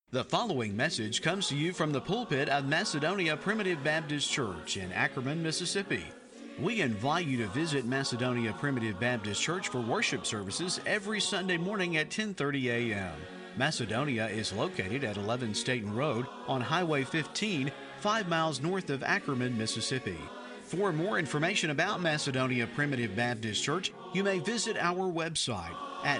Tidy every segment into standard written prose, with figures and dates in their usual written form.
The following message comes to you from the pulpit of Macedonia Primitive Baptist Church in Ackerman, Mississippi. We invite you to visit Macedonia Primitive Baptist Church for worship services every Sunday morning at 10:30 a.m. Macedonia is located at 11 Staten Road on Highway 15, 5 miles north of Ackerman, Mississippi. For more information about Macedonia Primitive Baptist Church, you may visit our website at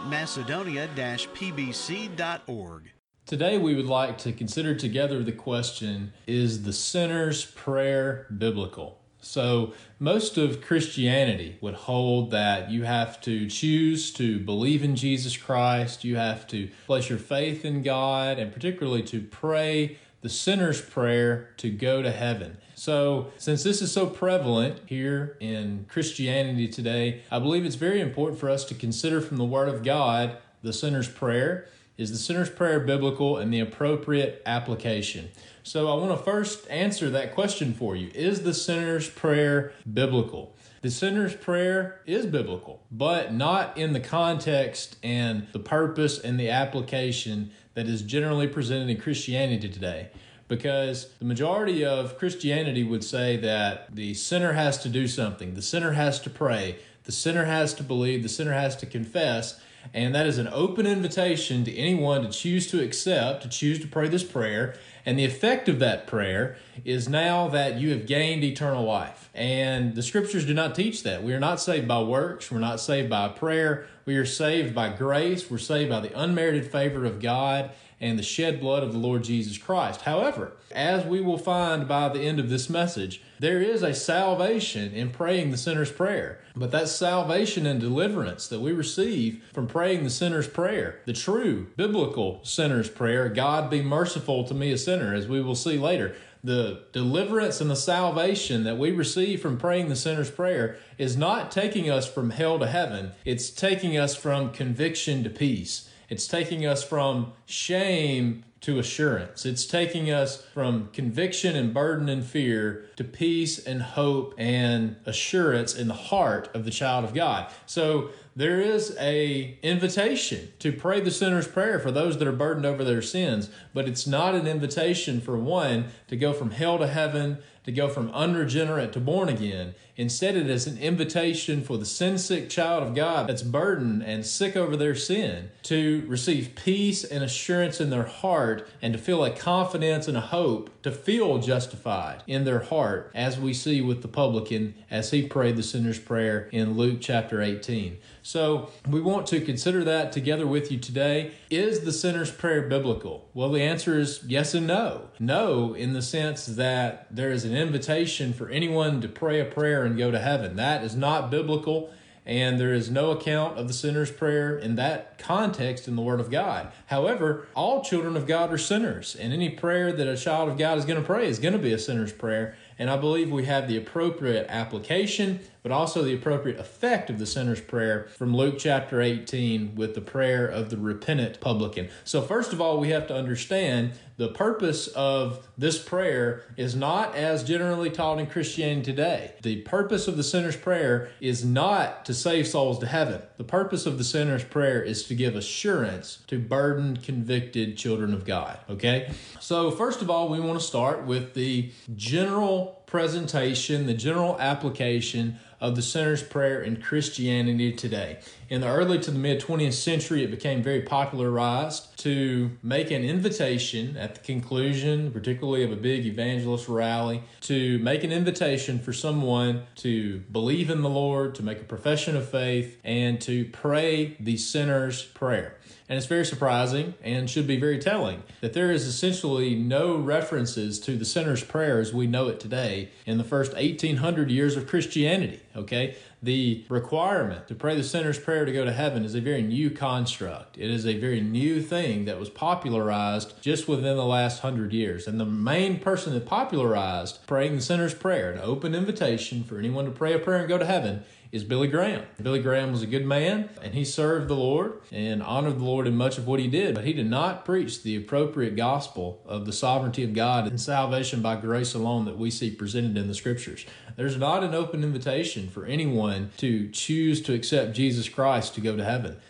macedonia-pbc.org. Today we would like to consider together the question, is the sinner's prayer biblical? So most of Christianity would hold that you have to choose to believe in Jesus Christ, you have to place your faith in God, and particularly to pray the sinner's prayer to go to heaven. So since this is so prevalent here in Christianity today, I believe it's very important for us to consider from the Word of God the sinner's prayer. Is the sinner's prayer biblical, and the appropriate application? So I want to first answer that question for you. Is the sinner's prayer biblical? The sinner's prayer is biblical, but not in the context and the purpose and the application that is generally presented in Christianity today. Because the majority of Christianity would say that the sinner has to do something. The sinner has to pray. The sinner has to believe. The sinner has to confess. And that is an open invitation to anyone to choose to accept, to choose to pray this prayer. And the effect of that prayer is now that you have gained eternal life. And the scriptures do not teach that. We are not saved by works. We're not saved by prayer. We are saved by grace. We're saved by the unmerited favor of God and the shed blood of the Lord Jesus Christ. However, as we will find by the end of this message, there is a salvation in praying the sinner's prayer. But that salvation and deliverance that we receive from praying the sinner's prayer, the true biblical sinner's prayer, God be merciful to me a sinner, as we will see later, the deliverance and the salvation that we receive from praying the sinner's prayer is not taking us from hell to heaven. It's taking us from conviction to peace. It's taking us from shame to assurance. It's taking us from conviction and burden and fear to peace and hope and assurance in the heart of the child of God. So there is an invitation to pray the sinner's prayer for those that are burdened over their sins, but it's not an invitation for one to go from hell to heaven, to go from unregenerate to born again. Instead, it is an invitation for the sin-sick child of God that's burdened and sick over their sin to receive peace and assurance in their heart and to feel a confidence and a hope to feel justified in their heart, as we see with the publican as he prayed the sinner's prayer in Luke chapter 18. So we want to consider that together with you today. Is the sinner's prayer biblical? Well, the answer is yes and no. No, in the sense that there is an invitation for anyone to pray a prayer and go to heaven. That is not biblical, and there is no account of the sinner's prayer in that context in the Word of God. However, all children of God are sinners, and any prayer that a child of God is going to pray is going to be a sinner's prayer. And I believe we have the appropriate application, but also the appropriate effect of the sinner's prayer from Luke chapter 18 with the prayer of the repentant publican. So first of all, we have to understand the purpose of this prayer is not as generally taught in Christianity today. The purpose of the sinner's prayer is not to save souls to heaven. The purpose of the sinner's prayer is to give assurance to burdened, convicted children of God. Okay? So first of all, we want to start with the general presentation, the general application of the sinner's prayer in Christianity today. In the early to the mid-20th century, it became very popularized to make an invitation at the conclusion, particularly of a big evangelist rally, to make an invitation for someone to believe in the Lord, to make a profession of faith, and to pray the sinner's prayer. And it's very surprising and should be very telling that there is essentially no references to the sinner's prayer as we know it today in the first 1800 years of Christianity, okay? The requirement to pray the sinner's prayer to go to heaven is a very new construct. It is a very new thing that was popularized just within the last 100 years. And the main person that popularized praying the sinner's prayer, an open invitation for anyone to pray a prayer and go to heaven, is Billy Graham. Billy Graham was a good man, and he served the Lord and honored the Lord in much of what he did, but he did not preach the appropriate gospel of the sovereignty of God and salvation by grace alone that we see presented in the scriptures. There's not an open invitation for anyone to choose to accept Jesus Christ to go to heaven.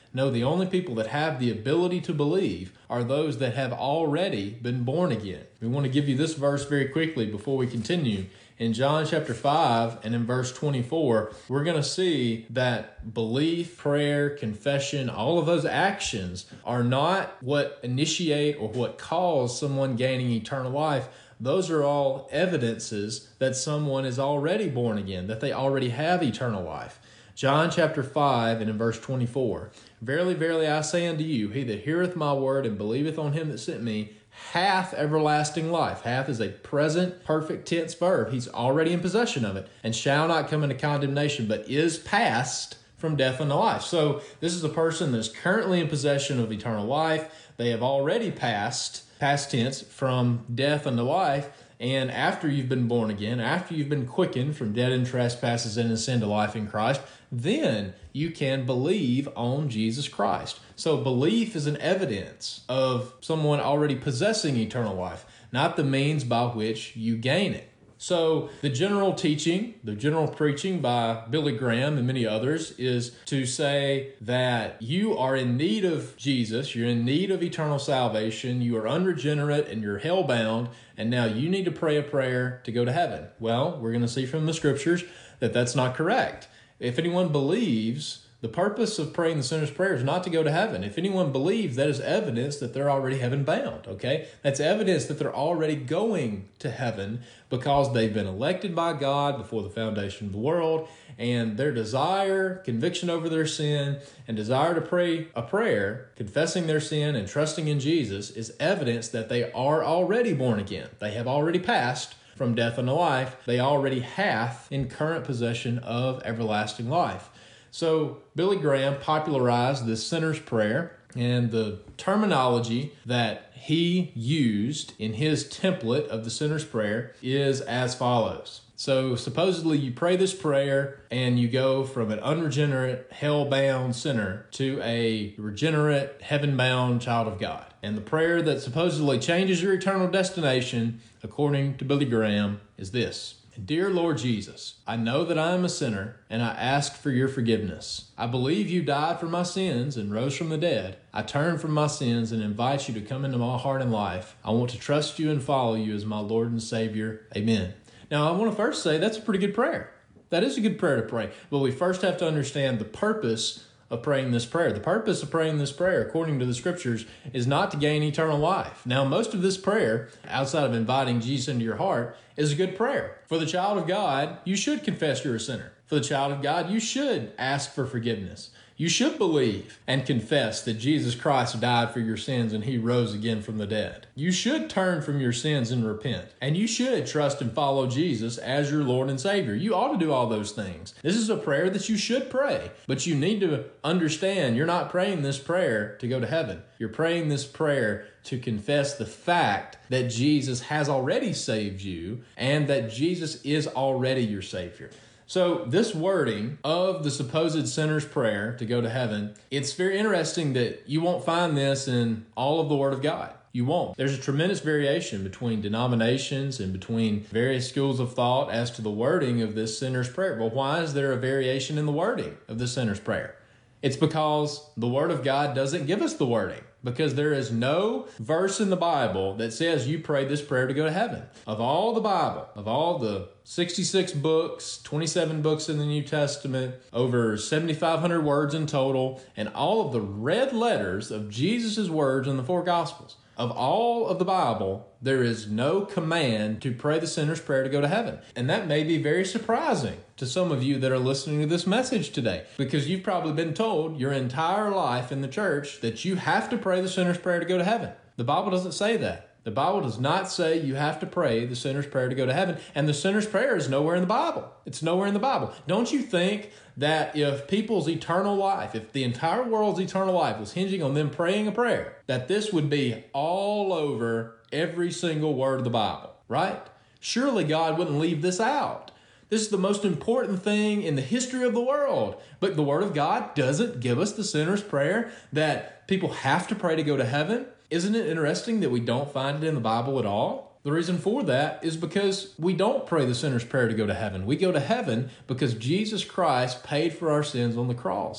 No, the only people that have the ability to believe are those that have already been born again. We want to give you this verse very quickly before we continue. In John chapter 5 and in verse 24, we're going to see that belief, prayer, confession, all of those actions are not what initiate or what cause someone gaining eternal life. Those are all evidences that someone is already born again, that they already have eternal life. John chapter 5 and in verse 24, Verily, verily, I say unto you, he that heareth my word and believeth on him that sent me hath everlasting life. Hath is a present perfect tense verb. He's already in possession of it, and shall not come into condemnation, but is passed from death unto life. So this is a person that's currently in possession of eternal life. They have already passed, past tense, from death unto life. And after you've been born again, after you've been quickened from dead in trespasses and in sin to life in Christ, then you can believe on Jesus Christ. So belief is an evidence of someone already possessing eternal life, not the means by which you gain it. So the general teaching, the general preaching by Billy Graham and many others is to say that you are in need of Jesus, you're in need of eternal salvation, you are unregenerate and you're hell-bound, and now you need to pray a prayer to go to heaven. Well, we're going to see from the scriptures that that's not correct. If anyone believes, the purpose of praying the sinner's prayer is not to go to heaven. If anyone believes, that is evidence that they're already heaven-bound, okay? That's evidence that they're already going to heaven because they've been elected by God before the foundation of the world, and their desire, conviction over their sin, and desire to pray a prayer, confessing their sin and trusting in Jesus, is evidence that they are already born again. They have already passed from death unto life. They already hath in current possession of everlasting life. So Billy Graham popularized this sinner's prayer, and the terminology that he used in his template of the sinner's prayer is as follows. So supposedly you pray this prayer and you go from an unregenerate, hell-bound sinner to a regenerate, heaven-bound child of God. And the prayer that supposedly changes your eternal destination, according to Billy Graham, is this. Dear Lord Jesus, I know that I am a sinner, and I ask for your forgiveness. I believe you died for my sins and rose from the dead. I turn from my sins and invite you to come into my heart and life. I want to trust you and follow you as my Lord and Savior. Amen. Now, I want to first say that's a pretty good prayer. That is a good prayer to pray, but we first have to understand the purpose of praying this prayer. The purpose of praying this prayer, according to the scriptures, is not to gain eternal life. Now, most of this prayer, outside of inviting Jesus into your heart, is a good prayer. For the child of God, you should confess you're a sinner. For the child of God, you should ask for forgiveness. You should believe and confess that Jesus Christ died for your sins and he rose again from the dead. You should turn from your sins and repent. And you should trust and follow Jesus as your Lord and Savior. You ought to do all those things. This is a prayer that you should pray. But you need to understand you're not praying this prayer to go to heaven. You're praying this prayer to confess the fact that Jesus has already saved you and that Jesus is already your Savior. So this wording of the supposed sinner's prayer to go to heaven, it's very interesting that you won't find this in all of the Word of God. You won't. There's a tremendous variation between denominations and between various schools of thought as to the wording of this sinner's prayer. Well, why is there a variation in the wording of the sinner's prayer? It's because the Word of God doesn't give us the wording. Because there is no verse in the Bible that says you pray this prayer to go to heaven. Of all the Bible, of all the 66 books, 27 books in the New Testament, over 7,500 words in total, and all of the red letters of Jesus' words in the four Gospels, of all of the Bible, there is no command to pray the sinner's prayer to go to heaven. And that may be very surprising to some of you that are listening to this message today, because you've probably been told your entire life in the church that you have to pray the sinner's prayer to go to heaven. The Bible doesn't say that. The Bible does not say you have to pray the sinner's prayer to go to heaven, and the sinner's prayer is nowhere in the Bible. It's nowhere in the Bible. Don't you think that if people's eternal life, if the entire world's eternal life was hinging on them praying a prayer, that this would be all over every single word of the Bible, right? Surely God wouldn't leave this out. This is the most important thing in the history of the world. But the Word of God doesn't give us the sinner's prayer that people have to pray to go to heaven. Isn't it interesting that we don't find it in the Bible at all? The reason for that is because we don't pray the sinner's prayer to go to heaven. We go to heaven because Jesus Christ paid for our sins on the cross.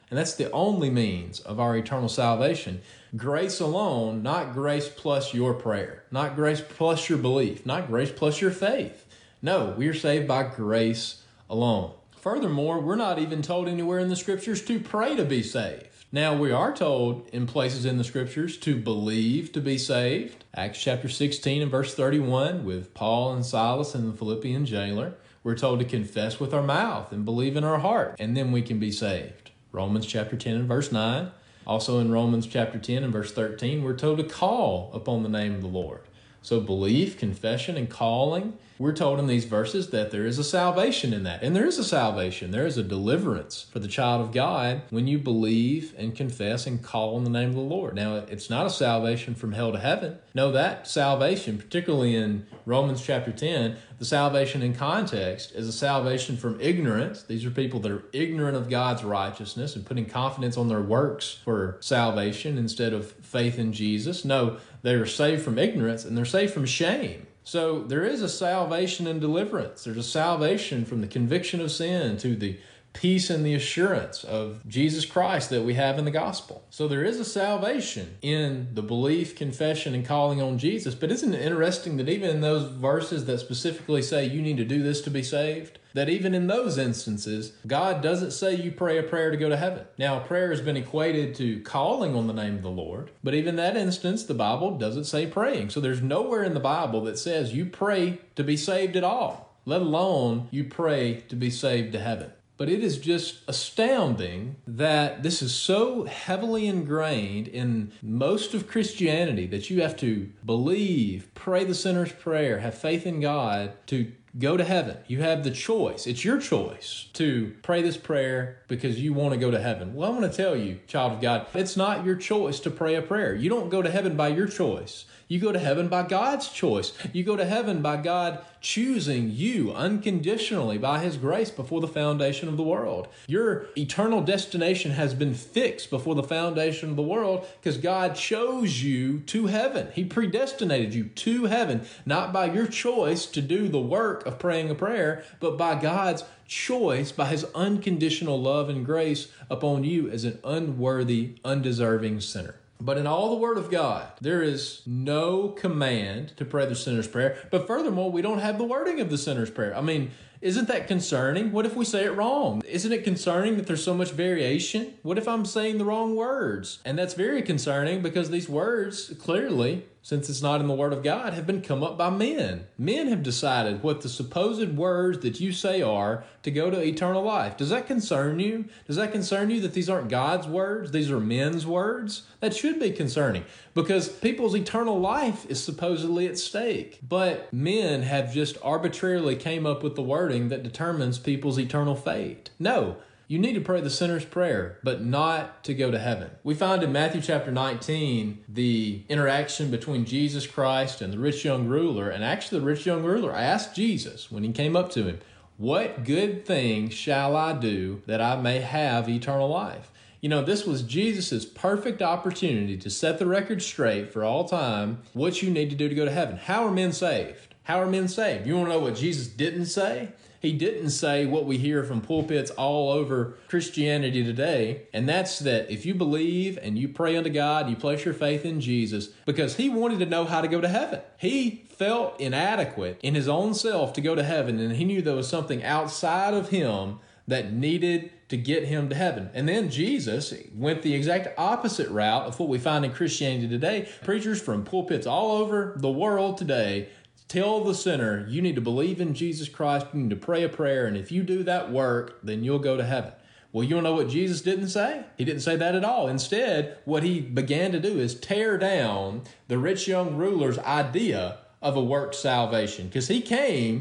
And that's the only means of our eternal salvation. Grace alone, not grace plus your prayer, not grace plus your belief, not grace plus your faith. No, we are saved by grace alone. Furthermore, we're not even told anywhere in the Scriptures to pray to be saved. Now, we are told in places in the Scriptures to believe to be saved. Acts chapter 16 and verse 31 with Paul and Silas and the Philippian jailer. We're told to confess with our mouth and believe in our heart, and then we can be saved. Romans chapter 10 and verse 9. Also in Romans chapter 10 and verse 13, we're told to call upon the name of the Lord. So belief, confession, and calling, we're told in these verses that there is a salvation in that. And there is a salvation. There is a deliverance for the child of God when you believe and confess and call on the name of the Lord. Now, it's not a salvation from hell to heaven. No, that salvation, particularly in Romans chapter 10, the salvation in context is a salvation from ignorance. These are people that are ignorant of God's righteousness and putting confidence on their works for salvation instead of faith in Jesus. No, they are saved from ignorance and they're saved from shame. So there is a salvation and deliverance. There's a salvation from the conviction of sin to the peace and the assurance of Jesus Christ that we have in the gospel. So there is a salvation in the belief, confession, and calling on Jesus. But isn't it interesting that even in those verses that specifically say you need to do this to be saved, that even in those instances, God doesn't say you pray a prayer to go to heaven. Now, prayer has been equated to calling on the name of the Lord, but even in that instance, the Bible doesn't say praying. So there's nowhere in the Bible that says you pray to be saved at all, let alone you pray to be saved to heaven. But it is just astounding that this is so heavily ingrained in most of Christianity that you have to believe, pray the sinner's prayer, have faith in God to go to heaven. You have the choice. It's your choice to pray this prayer because you want to go to heaven. Well, I want to tell you, child of God, it's not your choice to pray a prayer. You don't go to heaven by your choice. You go to heaven by God's choice. You go to heaven by God choosing you unconditionally by His grace before the foundation of the world. Your eternal destination has been fixed before the foundation of the world because God chose you to heaven. He predestinated you to heaven, not by your choice to do the work of praying a prayer, but by God's choice, by His unconditional love and grace upon you as an unworthy, undeserving sinner. But in all the Word of God, there is no command to pray the sinner's prayer. But furthermore, we don't have the wording of the sinner's prayer. I mean, isn't that concerning? What if we say it wrong? Isn't it concerning that there's so much variation? What if I'm saying the wrong words? And that's very concerning because these words clearly, since it's not in the Word of God, have been come up by men. Men have decided what the supposed words that you say are to go to eternal life. Does that concern you? Does that concern you that these aren't God's words? These are men's words? That should be concerning because people's eternal life is supposedly at stake. But men have just arbitrarily came up with the wording that determines people's eternal fate. No. You need to pray the sinner's prayer, but not to go to heaven. We find in Matthew chapter 19 the interaction between Jesus Christ and the rich young ruler. And actually the rich young ruler asked Jesus when he came up to him, "What good thing shall I do that I may have eternal life?" You know, this was Jesus' perfect opportunity to set the record straight for all time what you need to do to go to heaven. How are men saved? How are men saved? You want to know what Jesus didn't say? He didn't say what we hear from pulpits all over Christianity today, and that's that if you believe and you pray unto God, you place your faith in Jesus, because He wanted to know how to go to heaven. He felt inadequate in His own self to go to heaven, and He knew there was something outside of Him that needed to get Him to heaven. And then Jesus went the exact opposite route of what we find in Christianity today. Preachers from pulpits all over the world today tell the sinner, you need to believe in Jesus Christ, you need to pray a prayer, and if you do that work, then you'll go to heaven. Well, you know what Jesus didn't say? He didn't say that at all. Instead, what He began to do is tear down the rich young ruler's idea of a worked salvation. Because he came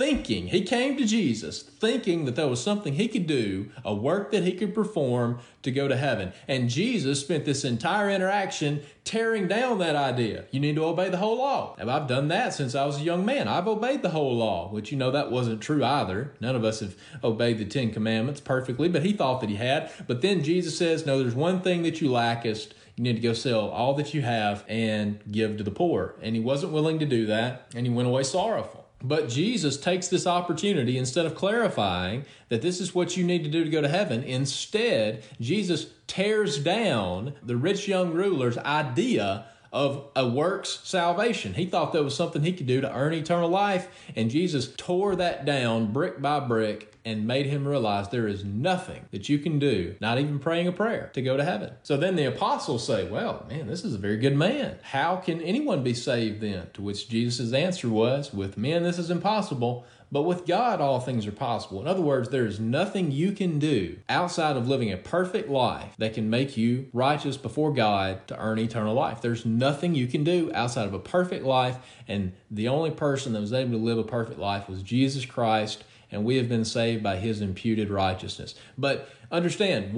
to Jesus thinking that there was something he could do, a work that he could perform to go to heaven. And Jesus spent this entire interaction tearing down that idea. You need to obey the whole law. And I've done that since I was a young man. I've obeyed the whole law, which that wasn't true either. None of us have obeyed the 10 Commandments perfectly, but he thought that he had. But then Jesus says, no, there's one thing that you lackest. You need to go sell all that you have and give to the poor. And he wasn't willing to do that, and he went away sorrowful. But Jesus takes this opportunity, instead of clarifying that this is what you need to do to go to heaven, instead, Jesus tears down the rich young ruler's idea of a works salvation. He thought that was something he could do to earn eternal life, and Jesus tore that down brick by brick and made him realize there is nothing that you can do, not even praying a prayer, to go to heaven. So then the apostles say, well, man, this is a very good man. How can anyone be saved then? To which Jesus' answer was, with men this is impossible, but with God all things are possible. In other words, there is nothing you can do outside of living a perfect life that can make you righteous before God to earn eternal life. There's nothing you can do outside of a perfect life, and the only person that was able to live a perfect life was Jesus Christ, and we have been saved by his imputed righteousness. But understand,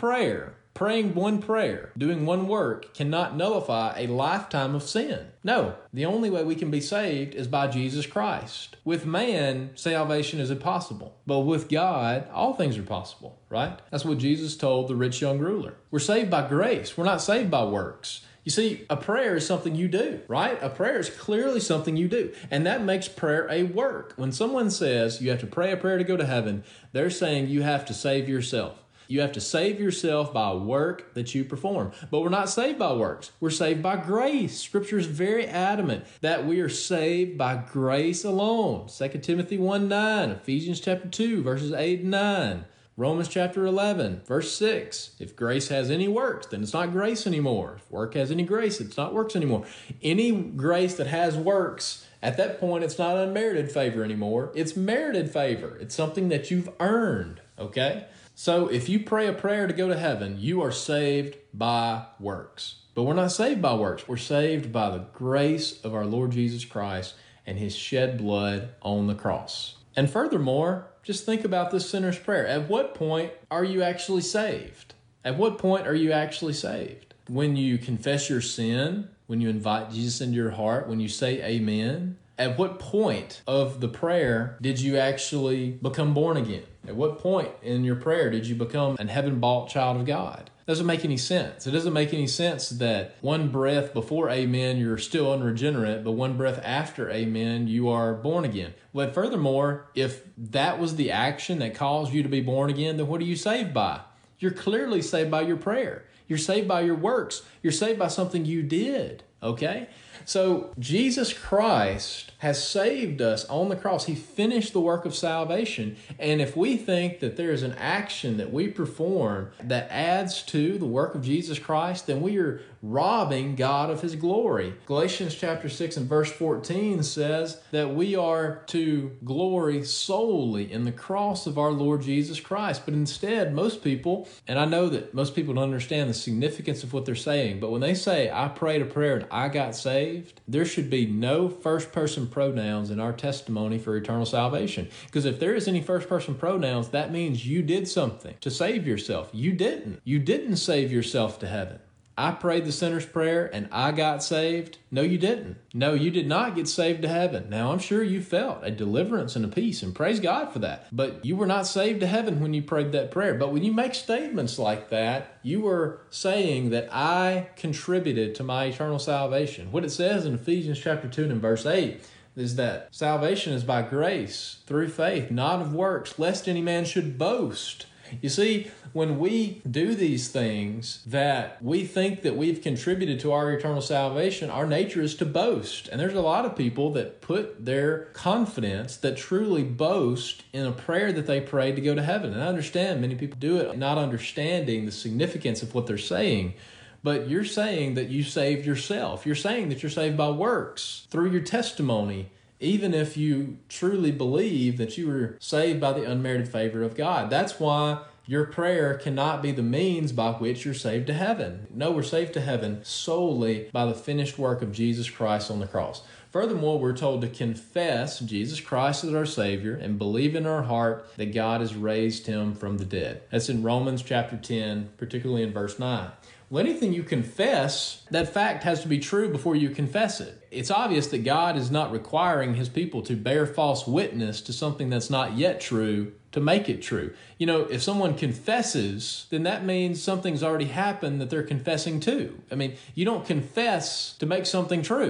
praying one prayer, doing one work cannot nullify a lifetime of sin. No, the only way we can be saved is by Jesus Christ. With man, salvation is impossible. But with God, all things are possible, right? That's what Jesus told the rich young ruler. We're saved by grace. We're not saved by works. You see, a prayer is something you do, right? A prayer is clearly something you do. And that makes prayer a work. When someone says you have to pray a prayer to go to heaven, they're saying you have to save yourself. You have to save yourself by work that you perform. But we're not saved by works. We're saved by grace. Scripture is very adamant that we are saved by grace alone. 2 Timothy 1:9, Ephesians chapter 2, verses 8 and 9. Romans chapter 11, verse 6. If grace has any works, then it's not grace anymore. If work has any grace, it's not works anymore. Any grace that has works, at that point, it's not unmerited favor anymore. It's merited favor. It's something that you've earned, okay? So if you pray a prayer to go to heaven, you are saved by works. But we're not saved by works. We're saved by the grace of our Lord Jesus Christ and his shed blood on the cross. And furthermore, just think about this sinner's prayer. At what point are you actually saved? At what point are you actually saved? When you confess your sin, when you invite Jesus into your heart, when you say amen? At what point of the prayer did you actually become born again? At what point in your prayer did you become an heaven-bought child of God? It doesn't make any sense. It doesn't make any sense that one breath before amen, you're still unregenerate, but one breath after amen, you are born again. But furthermore, if that was the action that caused you to be born again, then what are you saved by? You're clearly saved by your prayer. You're saved by your works. You're saved by something you did, okay? So Jesus Christ has saved us on the cross. He finished the work of salvation. And if we think that there is an action that we perform that adds to the work of Jesus Christ, then we are robbing God of his glory. Galatians chapter 6 and verse 14 says that we are to glory solely in the cross of our Lord Jesus Christ. But instead, most people, and I know that most people don't understand the significance of what they're saying, but when they say, I prayed a prayer and I got saved, there should be no first-person pronouns in our testimony for eternal salvation. Because if there is any first-person pronouns, that means you did something to save yourself. You didn't. You didn't save yourself to heaven. I prayed the sinner's prayer and I got saved. No, you didn't. No, you did not get saved to heaven. Now, I'm sure you felt a deliverance and a peace, and praise God for that. But you were not saved to heaven when you prayed that prayer. But when you make statements like that, you are saying that I contributed to my eternal salvation. What it says in Ephesians chapter 2 and verse 8 is that salvation is by grace, through faith, not of works, lest any man should boast. You see, when we do these things that we think that we've contributed to our eternal salvation, our nature is to boast. And there's a lot of people that put their confidence, that truly boast in a prayer that they prayed to go to heaven. And I understand many people do it not understanding the significance of what they're saying. But you're saying that you saved yourself. You're saying that you're saved by works through your testimony, even if you truly believe that you were saved by the unmerited favor of God. That's why your prayer cannot be the means by which you're saved to heaven. No, we're saved to heaven solely by the finished work of Jesus Christ on the cross. Furthermore, we're told to confess Jesus Christ as our Savior and believe in our heart that God has raised him from the dead. That's in Romans chapter 10, particularly in verse 9. Well, anything you confess, that fact has to be true before you confess it. It's obvious that God is not requiring his people to bear false witness to something that's not yet true to make it true. You know, if someone confesses, then that means something's already happened that they're confessing to. I mean, you don't confess to make something true.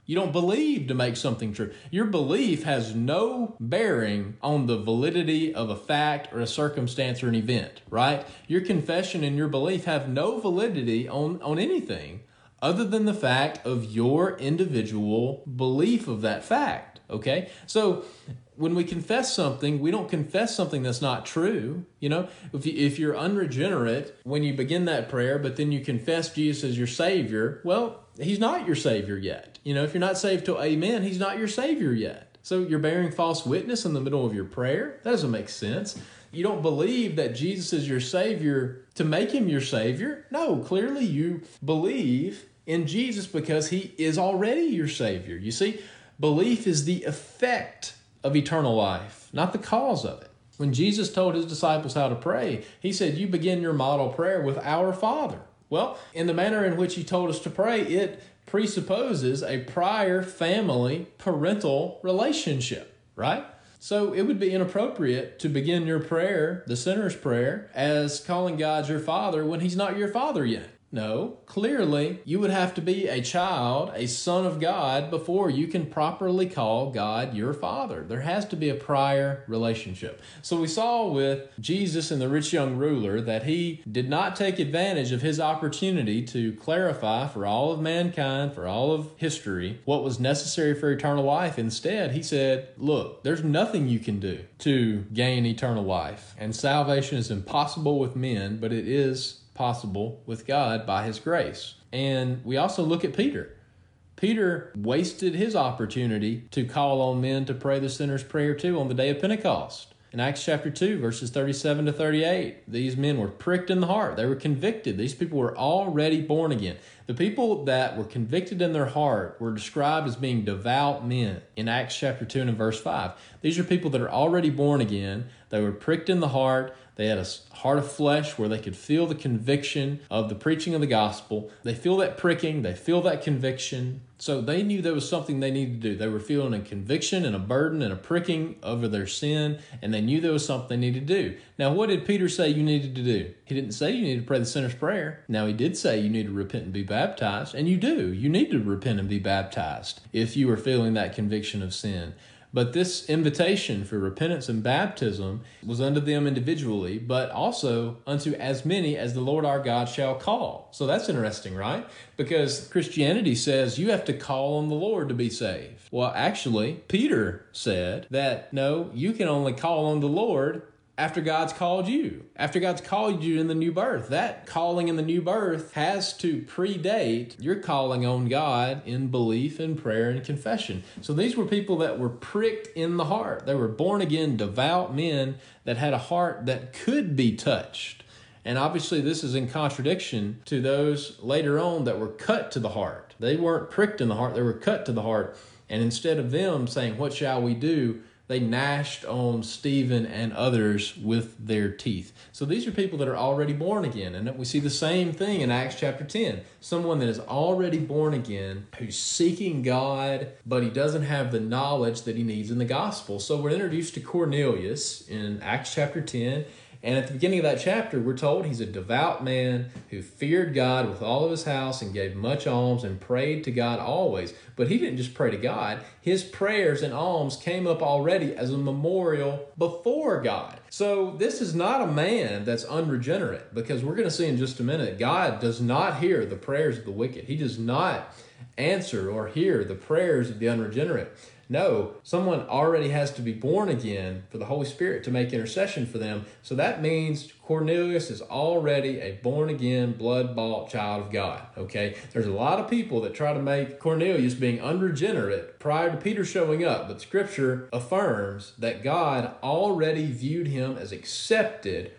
You don't believe to make something true. Your belief has no bearing on the validity of a fact or a circumstance or an event, right? Your confession and your belief have no validity on anything other than the fact of your individual belief of that fact, okay? So when we confess something, we don't confess something that's not true. You know, if you're unregenerate, when you begin that prayer, but then you confess Jesus as your Savior, well, He's not your Savior yet. You know, if you're not saved to amen, He's not your Savior yet. So you're bearing false witness in the middle of your prayer. That doesn't make sense. You don't believe that Jesus is your Savior to make Him your Savior. No, clearly you believe in Jesus because He is already your Savior. You see, belief is the effect of eternal life, not the cause of it. When Jesus told His disciples how to pray, He said, you begin your model prayer with Our Father. Well, in the manner in which He told us to pray, it presupposes a prior family parental relationship, right? So it would be inappropriate to begin your prayer, the sinner's prayer, as calling God your Father when He's not your Father yet. No, clearly you would have to be a child, a son of God, before you can properly call God your Father. There has to be a prior relationship. So we saw with Jesus and the rich young ruler that he did not take advantage of his opportunity to clarify for all of mankind, for all of history, what was necessary for eternal life. Instead, he said, look, there's nothing you can do to gain eternal life. And salvation is impossible with men, but it is possible with God by His grace. And we also look at Peter. Peter wasted his opportunity to call on men to pray the sinner's prayer too on the day of Pentecost. In Acts chapter 2, verses 37 to 38, these men were pricked in the heart. They were convicted. These people were already born again. The people that were convicted in their heart were described as being devout men in Acts chapter 2 and in verse 5. These are people that are already born again. They were pricked in the heart. They had a heart of flesh where they could feel the conviction of the preaching of the gospel. They feel that pricking. They feel that conviction. So they knew there was something they needed to do. They were feeling a conviction and a burden and a pricking over their sin, and they knew there was something they needed to do. Now, what did Peter say you needed to do? He didn't say you needed to pray the sinner's prayer. Now, he did say you need to repent and be baptized, and you do. You need to repent and be baptized if you are feeling that conviction of sin. But this invitation for repentance and baptism was unto them individually, but also unto as many as the Lord our God shall call. So that's interesting, right? Because Christianity says you have to call on the Lord to be saved. Well, actually, Peter said that, no, you can only call on the Lord after God's called you, after God's called you in the new birth. That calling in the new birth has to predate your calling on God in belief and prayer and confession. So these were people that were pricked in the heart. They were born again, devout men that had a heart that could be touched. And obviously this is in contradiction to those later on that were cut to the heart. They weren't pricked in the heart, they were cut to the heart. And instead of them saying, what shall we do? They gnashed on Stephen and others with their teeth. So these are people that are already born again. And we see the same thing in Acts chapter 10. Someone that is already born again, who's seeking God, but he doesn't have the knowledge that he needs in the gospel. So we're introduced to Cornelius in Acts chapter 10. And at the beginning of that chapter, we're told he's a devout man who feared God with all of his house and gave much alms and prayed to God always. But he didn't just pray to God. His prayers and alms came up already as a memorial before God. So this is not a man that's unregenerate, because we're going to see in just a minute, God does not hear the prayers of the wicked. He does not answer or hear the prayers of the unregenerate. No, someone already has to be born again for the Holy Spirit to make intercession for them. So that means Cornelius is already a born-again, blood-bought child of God, okay? There's a lot of people that try to make Cornelius being unregenerate prior to Peter showing up, but Scripture affirms that God already viewed him as accepted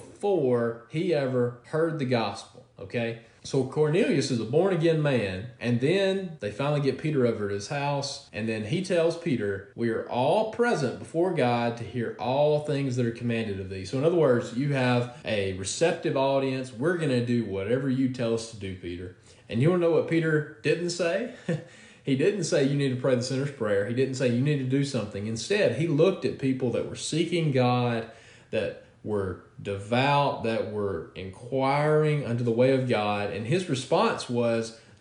before he ever heard the gospel, okay? So Cornelius is a born-again man, and then they finally get Peter over at his house, and then he tells Peter, we are all present before God to hear all things that are commanded of thee. So in other words, you have a receptive audience. We're going to do whatever you tell us to do, Peter. And you want to know what Peter didn't say? He didn't say you need to pray the sinner's prayer. He didn't say you need to do something. Instead, he looked at people that were seeking God, that were devout, that were inquiring unto the way of God. And his response was,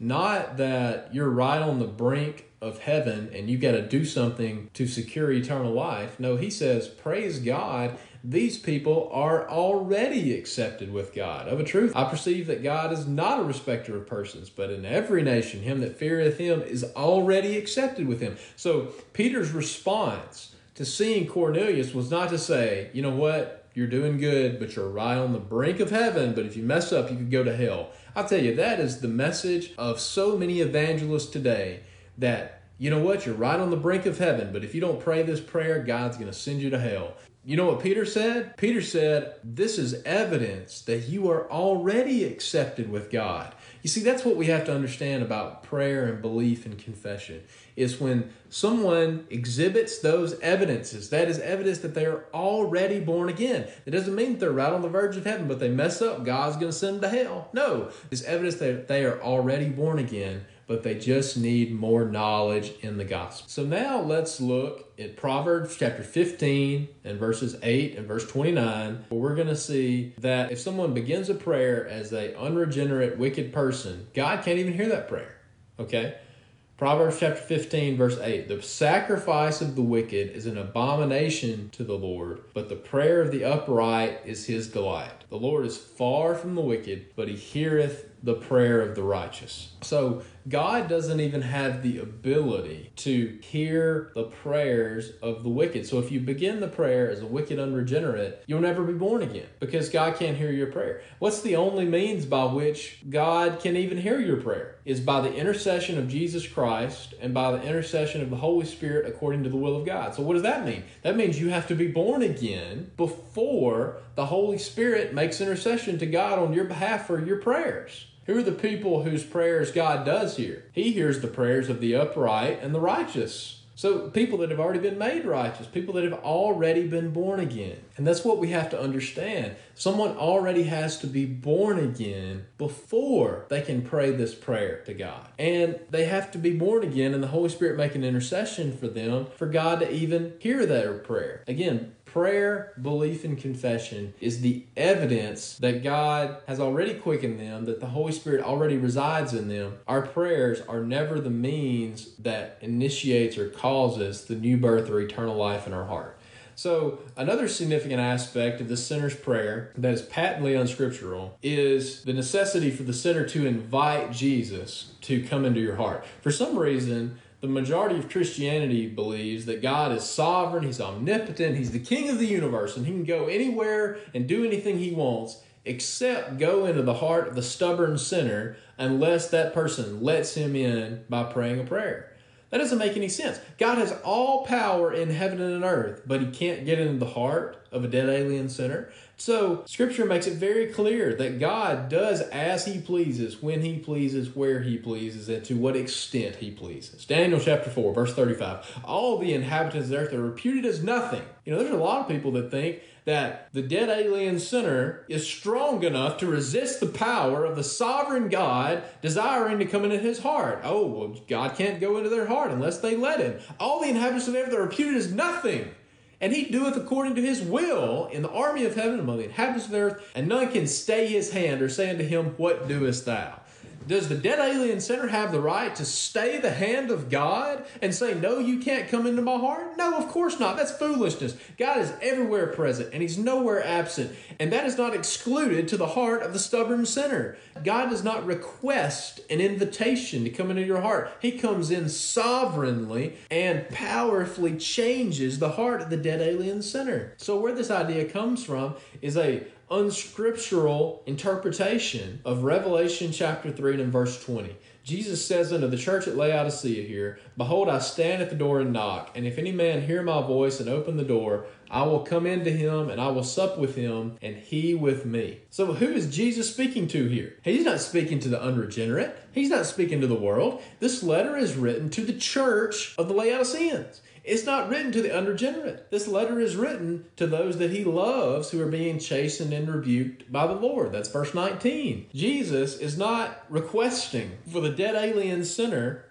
not that you're right on the brink of heaven and you got to do something to secure eternal life. No, he says, praise God, these people are already accepted with God. Of a truth, I perceive that God is not a respecter of persons, but in every nation, him that feareth him is already accepted with him. So Peter's response to seeing Cornelius was not to say, you know what, you're doing good, but you're right on the brink of heaven, but if you mess up, you could go to hell. I'll tell you, that is the message of so many evangelists today, that, you know what, you're right on the brink of heaven, but if you don't pray this prayer, God's going to send you to hell. You know what Peter said? Peter said, this is evidence that you are already accepted with God. You see, that's what we have to understand about prayer and belief and confession, is when someone exhibits those evidences, that is evidence that they are already born again. It doesn't mean that they're right on the verge of heaven, but they mess up, God's going to send them to hell. No, it's evidence that they are already born again, but they just need more knowledge in the gospel. So now let's look at Proverbs chapter 15 and verses 8 and verse 29, where we're going to see that if someone begins a prayer as an unregenerate, wicked person, God can't even hear that prayer. Okay? Proverbs chapter 15 verse 8, the sacrifice of the wicked is an abomination to the Lord, but the prayer of the upright is his delight. The Lord is far from the wicked, but he heareth the prayer of the righteous. So God doesn't even have the ability to hear the prayers of the wicked. So if you begin the prayer as a wicked unregenerate, you'll never be born again, because God can't hear your prayer. What's the only means by which God can even hear your prayer? Is by the intercession of Jesus Christ and by the intercession of the Holy Spirit according to the will of God. So what does that mean? That means you have to be born again before the Holy Spirit makes intercession to God on your behalf for your prayers. Who are the people whose prayers God does hear? He hears the prayers of the upright and the righteous. So people that have already been made righteous, people that have already been born again. And that's what we have to understand. Someone already has to be born again before they can pray this prayer to God. And they have to be born again and the Holy Spirit make an intercession for them for God to even hear their prayer. Again, prayer, belief, and confession is the evidence that God has already quickened them, that the Holy Spirit already resides in them. Our prayers are never the means that initiates or causes the new birth or eternal life in our heart. So another significant aspect of the sinner's prayer that is patently unscriptural is the necessity for the sinner to invite Jesus to come into your heart. For some reason, the majority of Christianity believes that God is sovereign, he's omnipotent, he's the king of the universe, and he can go anywhere and do anything he wants except go into the heart of the stubborn sinner unless that person lets him in by praying a prayer. That doesn't make any sense. God has all power in heaven and in earth, but he can't get into the heart of a dead alien sinner. So Scripture makes it very clear that God does as he pleases, when he pleases, where he pleases, and to what extent he pleases. Daniel chapter 4, verse 35. All the inhabitants of the earth are reputed as nothing. You know, there's a lot of people that think that the dead alien sinner is strong enough to resist the power of the sovereign God desiring to come into his heart. Oh, well, God can't go into their heart unless they let him. All the inhabitants of the earth are reputed as nothing. And he doeth according to his will in the army of heaven among the inhabitants of the earth, and none can stay his hand or say unto him, what doest thou? Does the dead alien sinner have the right to stay the hand of God and say, no, you can't come into my heart? No, of course not. That's foolishness. God is everywhere present and he's nowhere absent. And that is not excluded to the heart of the stubborn sinner. God does not request an invitation to come into your heart. He comes in sovereignly and powerfully changes the heart of the dead alien sinner. So where this idea comes from is a unscriptural interpretation of Revelation chapter 3 and verse 20. Jesus says unto the church at Laodicea here, behold, I stand at the door and knock, and if any man hear my voice and open the door, I will come into him and I will sup with him and he with me. So who is Jesus speaking to here? He's not speaking to the unregenerate. He's not speaking to the world. This letter is written to the church of the Laodiceans. It's not written to the unregenerate. This letter is written to those that he loves who are being chastened and rebuked by the Lord. That's verse 19. Jesus is not requesting for the dead alien sinner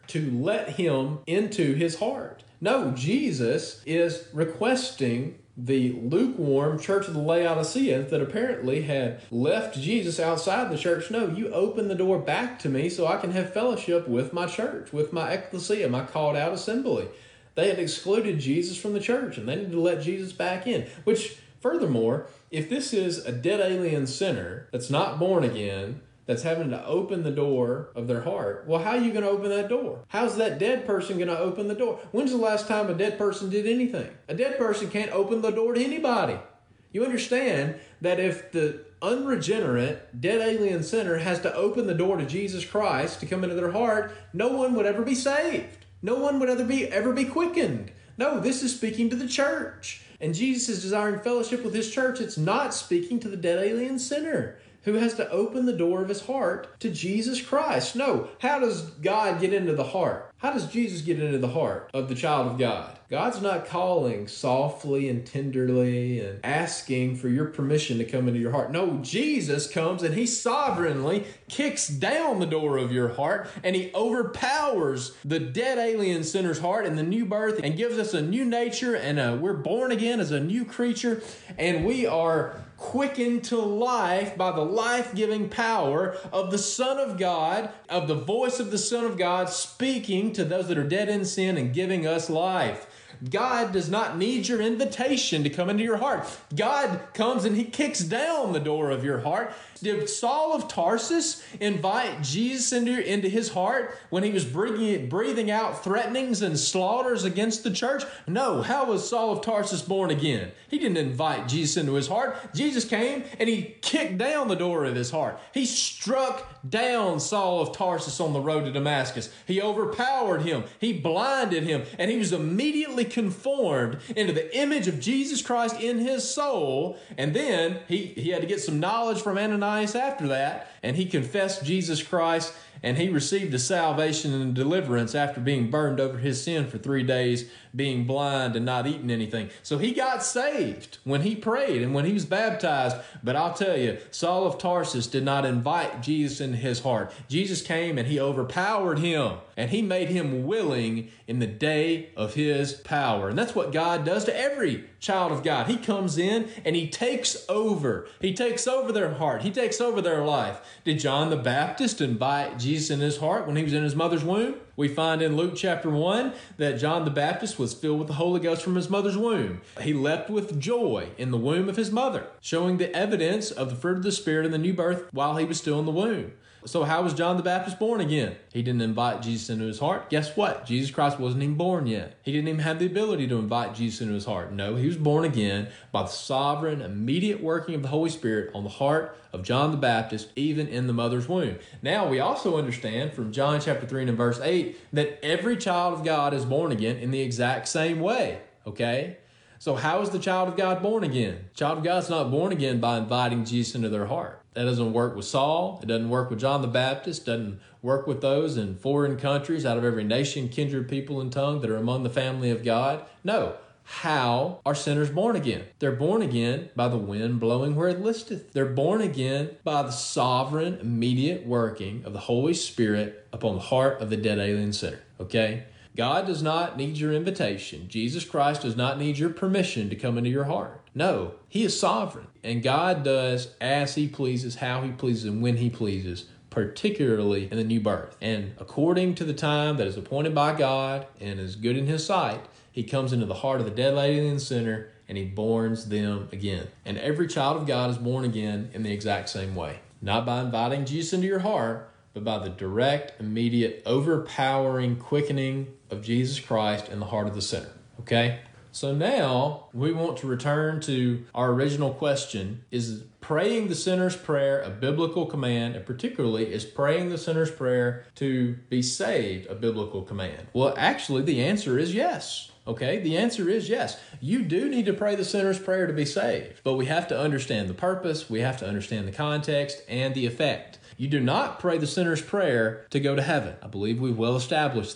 to let him into his heart. No, Jesus is requesting the lukewarm church of the Laodiceans that apparently had left Jesus outside the church. No, you open the door back to me so I can have fellowship with my church, with my ecclesia, my called out assembly. They had excluded Jesus from the church, and they needed to let Jesus back in. Which, furthermore, if this is a dead alien sinner that's not born again, that's having to open the door of their heart, well, how are you going to open that door? How's that dead person going to open the door? When's the last time a dead person did anything? A dead person can't open the door to anybody. You understand that if the unregenerate, dead alien sinner has to open the door to Jesus Christ to come into their heart, no one would ever be saved. No one would ever be quickened. No, this is speaking to the church. And Jesus is desiring fellowship with his church. It's not speaking to the dead alien sinner who has to open the door of his heart to Jesus Christ. No, how does God get into the heart? How does Jesus get into the heart of the child of God? God's not calling softly and tenderly and asking for your permission to come into your heart. No, Jesus comes and he sovereignly kicks down the door of your heart and he overpowers the dead alien sinner's heart in the new birth and gives us a new nature, and we're born again as a new creature, and we are quickened to life by the life-giving power of the Son of God, of the voice of the Son of God speaking to those that are dead in sin and giving us life. God does not need your invitation to come into your heart. God comes and he kicks down the door of your heart. Did Saul of Tarsus invite Jesus into his heart when he was breathing out threatenings and slaughters against the church? No. How was Saul of Tarsus born again? He didn't invite Jesus into his heart. Jesus came and he kicked down the door of his heart. He struck down Saul of Tarsus on the road to Damascus. He overpowered him. He blinded him. And he was immediately conformed into the image of Jesus Christ in his soul. And then he had to get some knowledge from Ananias after that, and he confessed Jesus Christ, and he received a salvation and deliverance after being burned over his sin for 3 days, being blind and not eating anything. So he got saved when he prayed and when he was baptized. But I'll tell you, Saul of Tarsus did not invite Jesus into his heart. Jesus came and he overpowered him, and he made him willing in the day of his power. And that's what God does to every child of God. He comes in and he takes over. He takes over their heart. He takes over their life. Did John the Baptist invite Jesus in his heart when he was in his mother's womb? We find in Luke chapter 1 that John the Baptist was filled with the Holy Ghost from his mother's womb. He leapt with joy in the womb of his mother, showing the evidence of the fruit of the Spirit in the new birth while he was still in the womb. So how was John the Baptist born again? He didn't invite Jesus into his heart. Guess what? Jesus Christ wasn't even born yet. He didn't even have the ability to invite Jesus into his heart. No, he was born again by the sovereign, immediate working of the Holy Spirit on the heart of John the Baptist, even in the mother's womb. Now, we also understand from John chapter 3 and verse 8 that every child of God is born again in the exact same way, okay? So how is the child of God born again? The child of God's not born again by inviting Jesus into their heart. That doesn't work with Saul. It doesn't work with John the Baptist. Doesn't work with those in foreign countries out of every nation, kindred, people, and tongue that are among the family of God. No. How are sinners born again? They're born again by the wind blowing where it listeth. They're born again by the sovereign, immediate working of the Holy Spirit upon the heart of the dead alien sinner. Okay? God does not need your invitation. Jesus Christ does not need your permission to come into your heart. No, he is sovereign. And God does as he pleases, how he pleases, and when he pleases, particularly in the new birth. And according to the time that is appointed by God and is good in his sight, he comes into the heart of the dead alien sinner and he borns them again. And every child of God is born again in the exact same way. Not by inviting Jesus into your heart, but by the direct, immediate, overpowering quickening of Jesus Christ in the heart of the sinner. Okay? So now we want to return to our original question. Is praying the sinner's prayer a biblical command? And particularly, is praying the sinner's prayer to be saved a biblical command? Well, actually, the answer is yes. Okay, the answer is yes. You do need to pray the sinner's prayer to be saved, but we have to understand the purpose, we have to understand the context, and the effect. You do not pray the sinner's prayer to go to heaven. I believe we've well established that.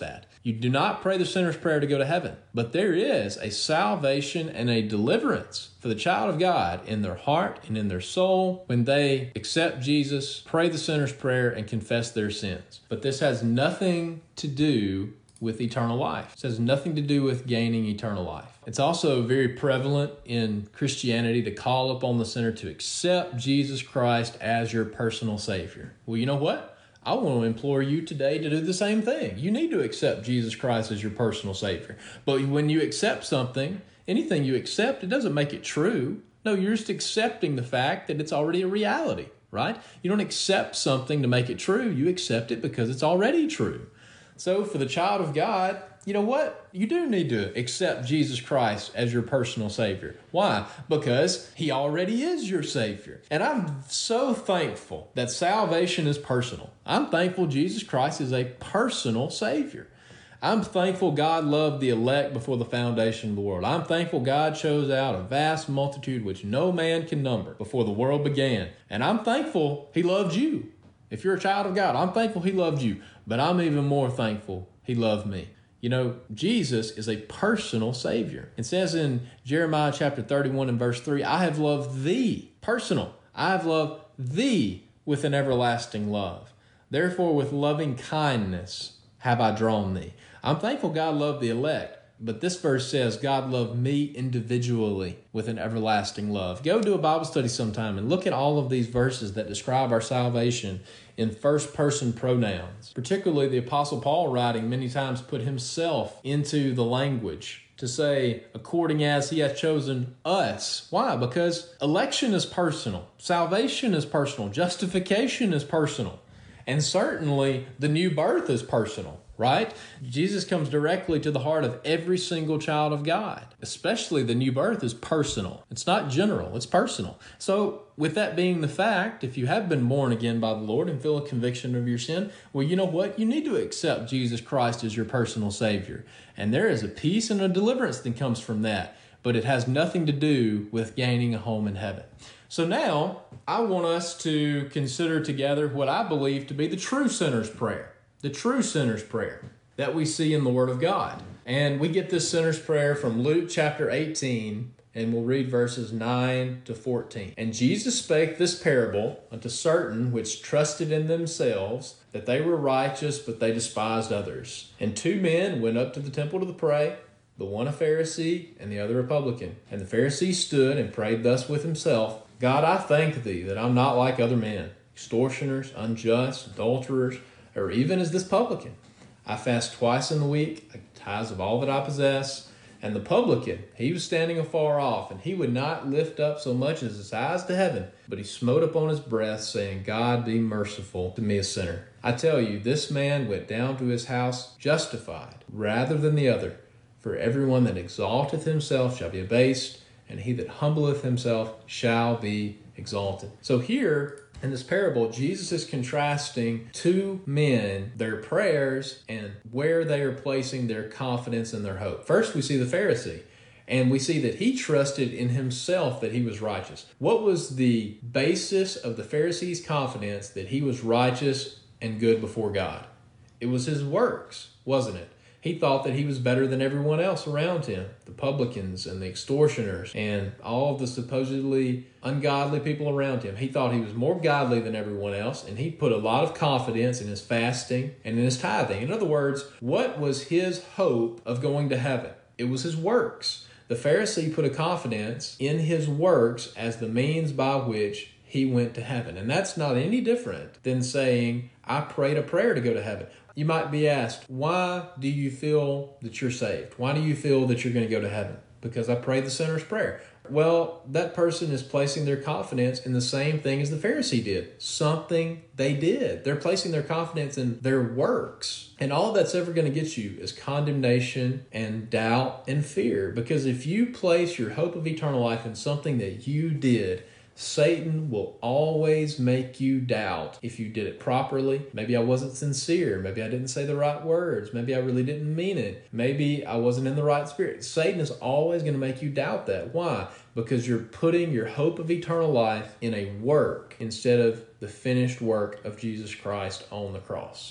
You do not pray the sinner's prayer to go to heaven, but there is a salvation and a deliverance for the child of God in their heart and in their soul when they accept Jesus, pray the sinner's prayer, and confess their sins. But this has nothing to do with eternal life. It has nothing to do with gaining eternal life. It's also very prevalent in Christianity to call upon the sinner to accept Jesus Christ as your personal Savior. Well, you know what? I want to implore you today to do the same thing. You need to accept Jesus Christ as your personal Savior. But when you accept something, anything you accept, it doesn't make it true. No, you're just accepting the fact that it's already a reality, right? You don't accept something to make it true. You accept it because it's already true. So for the child of God, you know what? You do need to accept Jesus Christ as your personal Savior. Why? Because He already is your Savior. And I'm so thankful that salvation is personal. I'm thankful Jesus Christ is a personal Savior. I'm thankful God loved the elect before the foundation of the world. I'm thankful God chose out a vast multitude which no man can number before the world began. And I'm thankful He loved you. If you're a child of God, I'm thankful He loved you. But I'm even more thankful He loved me. You know, Jesus is a personal Savior. It says in Jeremiah chapter 31 and verse 3, I have loved thee, personal. I have loved thee with an everlasting love. Therefore, with loving kindness have I drawn thee. I'm thankful God loved the elect, but this verse says God loved me individually with an everlasting love. Go do a Bible study sometime and look at all of these verses that describe our salvation in first-person pronouns. Particularly the Apostle Paul writing many times put himself into the language to say, according as He hath chosen us. Why? Because election is personal. Salvation is personal. Justification is personal. And certainly the new birth is personal, right? Jesus comes directly to the heart of every single child of God. Especially the new birth is personal. It's not general, it's personal. So with that being the fact, if you have been born again by the Lord and feel a conviction of your sin, well, you know what? You need to accept Jesus Christ as your personal Savior. And there is a peace and a deliverance that comes from that. But it has nothing to do with gaining a home in heaven. So now, I want us to consider together what I believe to be the true sinner's prayer. The true sinner's prayer that we see in the Word of God. And we get this sinner's prayer from Luke chapter 18, and we'll read verses 9 to 14. And Jesus spake this parable unto certain which trusted in themselves that they were righteous, but they despised others. And two men went up to the temple to pray, the one a Pharisee and the other a publican. And the Pharisee stood and prayed thus with himself, God, I thank thee that I'm not like other men, extortioners, unjust, adulterers, or even as this publican. I fast twice in the week, I tithe of all that I possess. And the publican, he was standing afar off, and he would not lift up so much as his eyes to heaven, but he smote upon his breast, saying, God, be merciful to me a sinner. I tell you, this man went down to his house justified rather than the other. For everyone that exalteth himself shall be abased, and he that humbleth himself shall be exalted. So here, in this parable, Jesus is contrasting two men, their prayers, and where they are placing their confidence and their hope. First, we see the Pharisee, and we see that he trusted in himself that he was righteous. What was the basis of the Pharisee's confidence that he was righteous and good before God? It was his works, wasn't it? He thought that he was better than everyone else around him, the publicans and the extortioners and all of the supposedly ungodly people around him. He thought he was more godly than everyone else, and he put a lot of confidence in his fasting and in his tithing. In other words, what was his hope of going to heaven? It was his works. The Pharisee put a confidence in his works as the means by which he went to heaven. And that's not any different than saying, I prayed a prayer to go to heaven. You might be asked, why do you feel that you're saved? Why do you feel that you're going to go to heaven? Because I prayed the sinner's prayer. Well, that person is placing their confidence in the same thing as the Pharisee did. Something they did. They're placing their confidence in their works. And all that's ever going to get you is condemnation and doubt and fear. Because if you place your hope of eternal life in something that you did, Satan will always make you doubt if you did it properly. Maybe I wasn't sincere. Maybe I didn't say the right words. Maybe I really didn't mean it. Maybe I wasn't in the right spirit. Satan is always going to make you doubt that. Why? Because you're putting your hope of eternal life in a work instead of the finished work of Jesus Christ on the cross.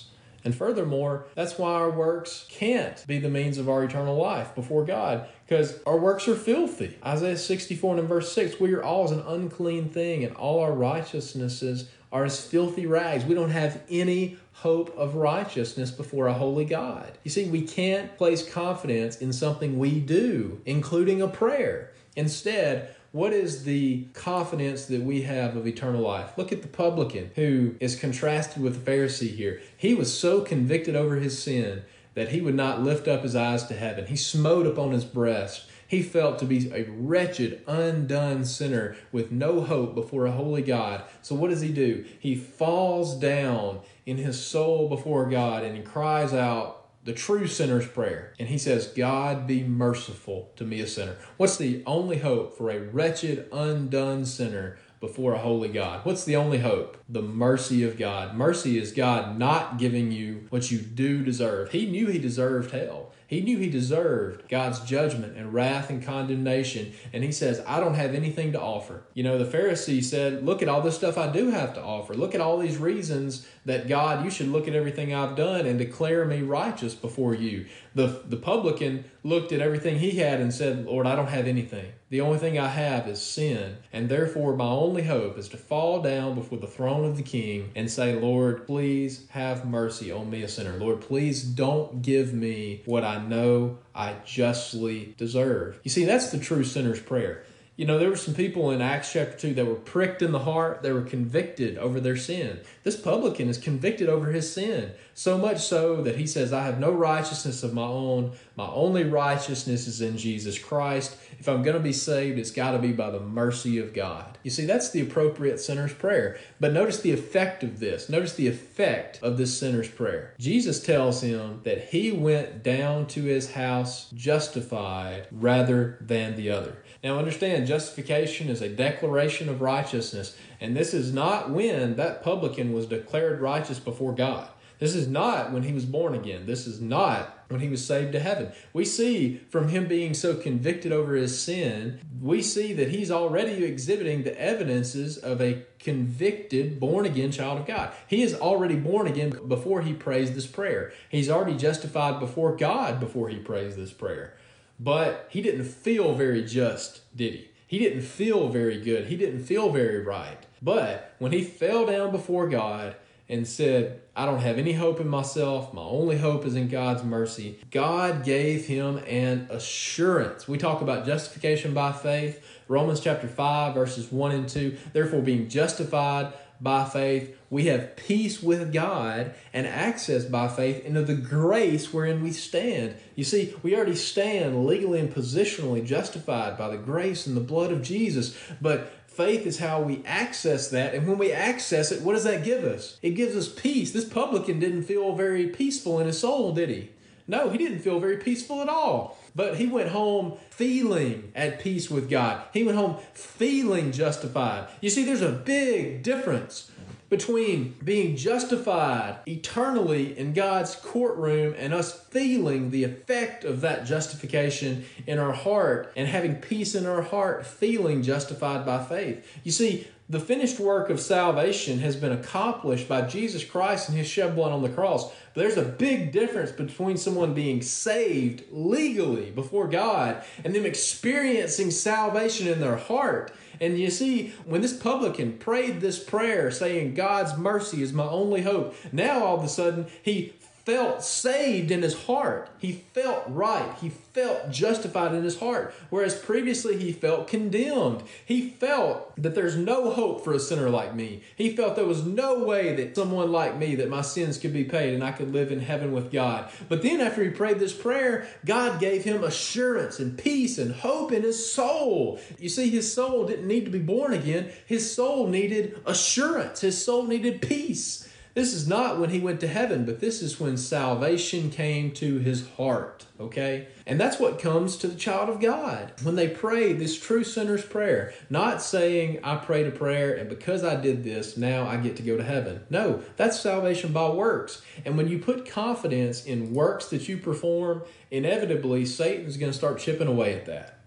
And furthermore, that's why our works can't be the means of our eternal life before God, because our works are filthy. Isaiah 64 and verse 6, we are all as an unclean thing, and all our righteousnesses are as filthy rags. We don't have any hope of righteousness before a holy God. You see, we can't place confidence in something we do, including a prayer. Instead, what is the confidence that we have of eternal life? Look at the publican who is contrasted with the Pharisee here. He was so convicted over his sin that he would not lift up his eyes to heaven. He smote upon his breast. He felt to be a wretched, undone sinner with no hope before a holy God. So what does he do? He falls down in his soul before God and he cries out the true sinner's prayer. And he says, God, be merciful to me, a sinner. What's the only hope for a wretched, undone sinner before a holy God? What's the only hope? The mercy of God. Mercy is God not giving you what you do deserve. He knew he deserved hell. He knew he deserved God's judgment and wrath and condemnation. And he says, I don't have anything to offer. You know, the Pharisee said, look at all this stuff I do have to offer. Look at all these reasons that God, you should look at everything I've done and declare me righteous before you. The publican looked at everything he had and said, Lord, I don't have anything. The only thing I have is sin. And therefore my only hope is to fall down before the throne of the King and say, Lord, please have mercy on me, a sinner. Lord, please don't give me what I know I justly deserve. You see, that's the true sinner's prayer. You know, there were some people in Acts chapter 2 that were pricked in the heart. They were convicted over their sin. This publican is convicted over his sin, so much so that he says, I have no righteousness of my own. My only righteousness is in Jesus Christ. If I'm going to be saved, it's got to be by the mercy of God. You see, that's the appropriate sinner's prayer. But notice the effect of this. Notice the effect of this sinner's prayer. Jesus tells him that he went down to his house justified rather than the other. Now understand, justification is a declaration of righteousness, and this is not when that publican was declared righteous before God. This is not when he was born again. This is not when he was saved to heaven. We see from him being so convicted over his sin, we see that he's already exhibiting the evidences of a convicted, born-again child of God. He is already born again before he prays this prayer. He's already justified before God before he prays this prayer. But he didn't feel very just, did he? He didn't feel very good. He didn't feel very right. But when he fell down before God and said, I don't have any hope in myself. My only hope is in God's mercy. God gave him an assurance. We talk about justification by faith. Romans chapter 5, verses 1 and 2. Therefore, being justified by faith, we have peace with God and access by faith into the grace wherein we stand. You see, we already stand legally and positionally justified by the grace and the blood of Jesus. But faith is how we access that. And when we access it, what does that give us? It gives us peace. This publican didn't feel very peaceful in his soul, did he? No, he didn't feel very peaceful at all. But he went home feeling at peace with God. He went home feeling justified. You see, there's a big difference between being justified eternally in God's courtroom and us feeling the effect of that justification in our heart and having peace in our heart, feeling justified by faith. You see, the finished work of salvation has been accomplished by Jesus Christ and his shed blood on the cross. But there's a big difference between someone being saved legally before God and them experiencing salvation in their heart. And you see, when this publican prayed this prayer saying, God's mercy is my only hope, now all of a sudden he felt saved in his heart. He felt right. He felt justified in his heart. Whereas previously he felt condemned. He felt that there's no hope for a sinner like me. He felt there was no way that someone like me, that my sins could be paid and I could live in heaven with God. But then after he prayed this prayer, God gave him assurance and peace and hope in his soul. You see, his soul didn't need to be born again. His soul needed assurance. His soul needed peace. This is not when he went to heaven, but this is when salvation came to his heart, okay? And that's what comes to the child of God when they pray this true sinner's prayer. Not saying, I prayed a prayer, and because I did this, now I get to go to heaven. No, that's salvation by works. And when you put confidence in works that you perform, inevitably Satan's going to start chipping away at that.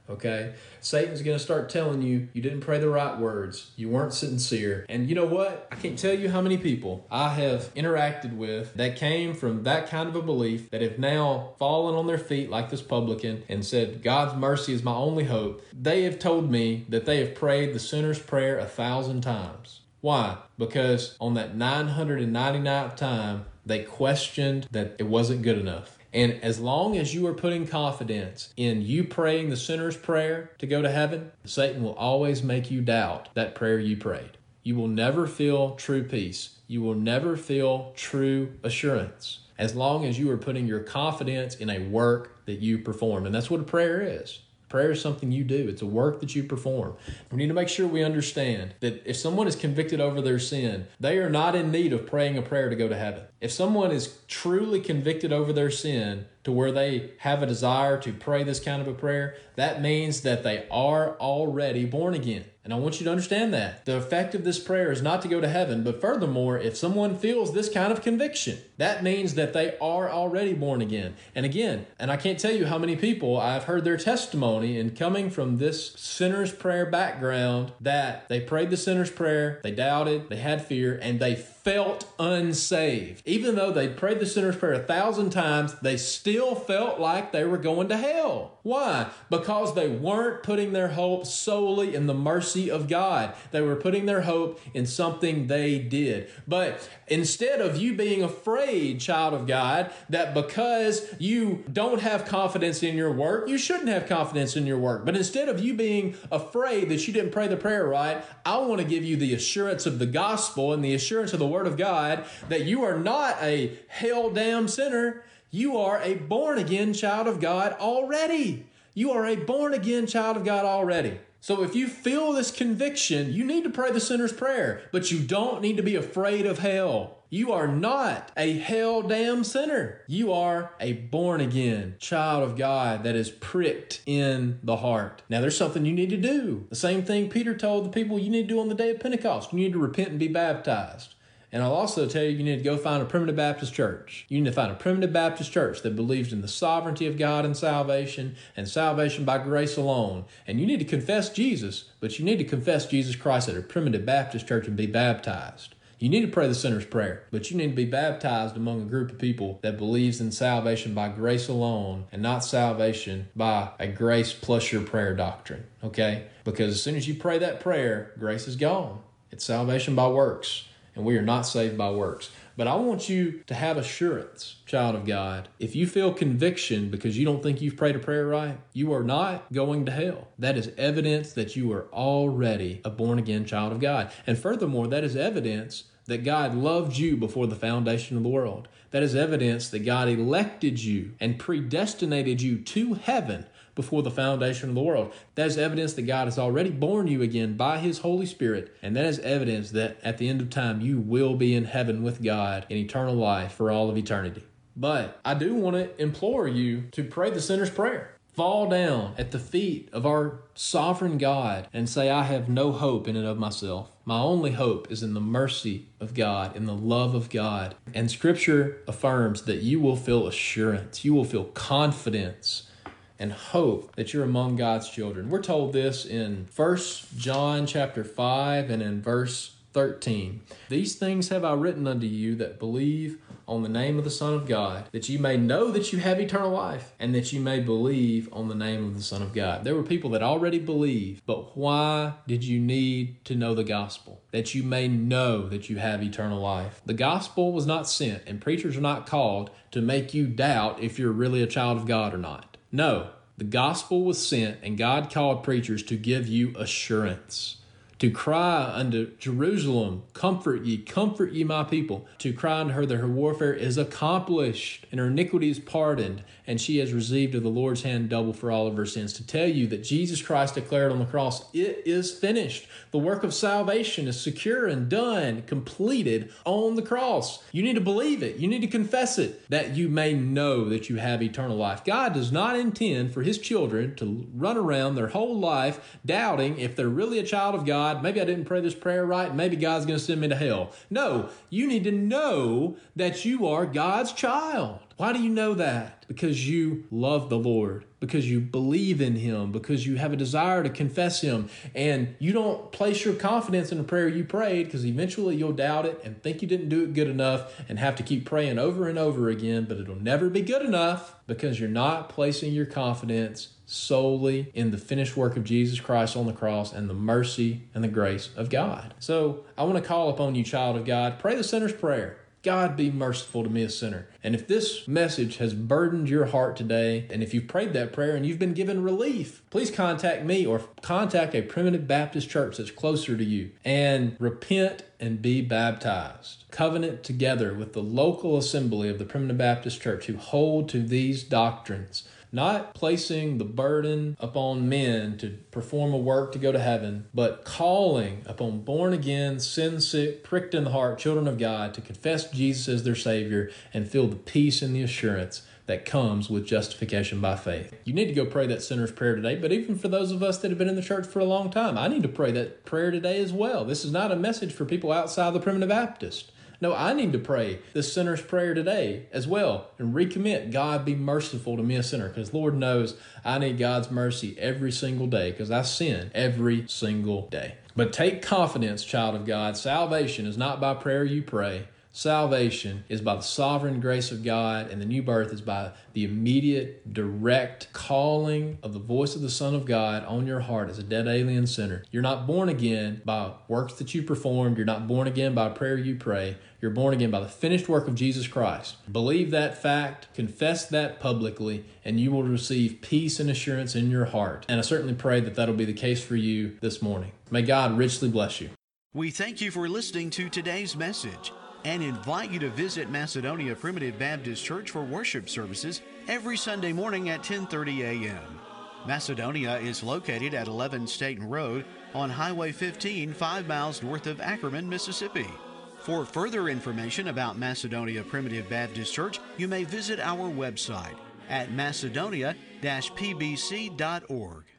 Okay? Satan's going to start telling you you didn't pray the right words. You weren't sincere. And you know what? I can't tell you how many people I have interacted with that came from that kind of a belief that have now fallen on their feet like this publican and said, God's mercy is my only hope. They have told me that they have prayed the sinner's prayer 1,000 times. Why? Because on that 999th time, they questioned that it wasn't good enough. And as long as you are putting confidence in you praying the sinner's prayer to go to heaven, Satan will always make you doubt that prayer you prayed. You will never feel true peace. You will never feel true assurance as long as you are putting your confidence in a work that you perform. And that's what a prayer is. Prayer is something you do. It's a work that you perform. We need to make sure we understand that if someone is convicted over their sin, they are not in need of praying a prayer to go to heaven. If someone is truly convicted over their sin to where they have a desire to pray this kind of a prayer, that means that they are already born again. And I want you to understand that. The effect of this prayer is not to go to heaven, but furthermore, if someone feels this kind of conviction, that means that they are already born again. And again, and I can't tell you how many people I've heard their testimony in coming from this sinner's prayer background that they prayed the sinner's prayer, they doubted, they had fear, and they felt unsaved. Even though they prayed the sinner's prayer 1,000 times, they still felt like they were going to hell. Why? Because they weren't putting their hope solely in the mercy of God. They were putting their hope in something they did. But instead of you being afraid, child of God, that because you don't have confidence in your work, you shouldn't have confidence in your work. But instead of you being afraid that you didn't pray the prayer right, I want to give you the assurance of the gospel and the assurance of the Word of God that you are not a hell-damned sinner. You are a born-again child of God already. You are a born-again child of God already. So if you feel this conviction, you need to pray the sinner's prayer, but you don't need to be afraid of hell. You are not a hell-damned sinner. You are a born-again child of God that is pricked in the heart. Now, there's something you need to do. The same thing Peter told the people you need to do on the day of Pentecost. You need to repent and be baptized. And I'll also tell you, you need to go find a primitive Baptist church. You need to find a primitive Baptist church that believes in the sovereignty of God and salvation by grace alone. And you need to confess Jesus, but you need to confess Jesus Christ at a primitive Baptist church and be baptized. You need to pray the sinner's prayer, but you need to be baptized among a group of people that believes in salvation by grace alone and not salvation by a grace plus your prayer doctrine, okay? Because as soon as you pray that prayer, grace is gone. It's salvation by works. And we are not saved by works. But I want you to have assurance, child of God. If you feel conviction because you don't think you've prayed a prayer right, you are not going to hell. That is evidence that you are already a born-again child of God. And furthermore, that is evidence that God loved you before the foundation of the world. That is evidence that God elected you and predestinated you to heaven before the foundation of the world. That is evidence that God has already born you again by His Holy Spirit. And that is evidence that at the end of time, you will be in heaven with God in eternal life for all of eternity. But I do want to implore you to pray the sinner's prayer. Fall down at the feet of our sovereign God and say, I have no hope in and of myself. My only hope is in the mercy of God, in the love of God. And Scripture affirms that you will feel assurance. You will feel confidence and hope that you're among God's children. We're told this in 1 John chapter 5 and in verse 13. These things have I written unto you that believe on the name of the Son of God, that you may know that you have eternal life, and that you may believe on the name of the Son of God. There were people that already believed, but why did you need to know the gospel? That you may know that you have eternal life. The gospel was not sent, and preachers are not called to make you doubt if you're really a child of God or not. No, the gospel was sent, and God called preachers to give you assurance. To cry unto Jerusalem, comfort ye my people. To cry unto her that her warfare is accomplished, and her iniquity is pardoned, and she has received of the Lord's hand double for all of her sins. To tell you that Jesus Christ declared on the cross, it is finished. The work of salvation is secure and done, completed on the cross. You need to believe it. You need to confess it, that you may know that you have eternal life. God does not intend for His children to run around their whole life doubting if they're really a child of God. Maybe I didn't pray this prayer right. Maybe God's going to send me to hell. No, you need to know that you are God's child. Why do you know that? Because you love the Lord, because you believe in Him, because you have a desire to confess Him, and you don't place your confidence in the prayer you prayed, because eventually you'll doubt it and think you didn't do it good enough and have to keep praying over and over again, but it'll never be good enough because you're not placing your confidence solely in the finished work of Jesus Christ on the cross and the mercy and the grace of God. So I want to call upon you, child of God, pray the sinner's prayer. God, be merciful to me, a sinner. And if this message has burdened your heart today, and if you've prayed that prayer and you've been given relief, please contact me or contact a Primitive Baptist church that's closer to you and repent and be baptized. Covenant together with the local assembly of the Primitive Baptist Church who hold to these doctrines, not placing the burden upon men to perform a work to go to heaven, but calling upon born-again, sin-sick, pricked in the heart children of God to confess Jesus as their Savior and feel the peace and the assurance that comes with justification by faith. You need to go pray that sinner's prayer today, but even for those of us that have been in the church for a long time, I need to pray that prayer today as well. This is not a message for people outside the Primitive Baptist. No, I need to pray this sinner's prayer today as well and recommit, God, be merciful to me, a sinner, because Lord knows I need God's mercy every single day because I sin every single day. But take confidence, child of God. Salvation is not by prayer you pray. Salvation is by the sovereign grace of God, and the new birth is by the immediate, direct calling of the voice of the Son of God on your heart as a dead alien sinner. You're not born again by works that you performed. You're not born again by a prayer you pray. You're born again by the finished work of Jesus Christ. Believe that fact, confess that publicly, and you will receive peace and assurance in your heart. And I certainly pray that that'll be the case for you this morning. May God richly bless you. We thank you for listening to today's message and invite you to visit Macedonia Primitive Baptist Church for worship services every Sunday morning at 10:30 a.m. Macedonia is located at 11 Staten Road on Highway 15, 5 miles north of Ackerman, Mississippi. For further information about Macedonia Primitive Baptist Church, you may visit our website at macedonia-pbc.org.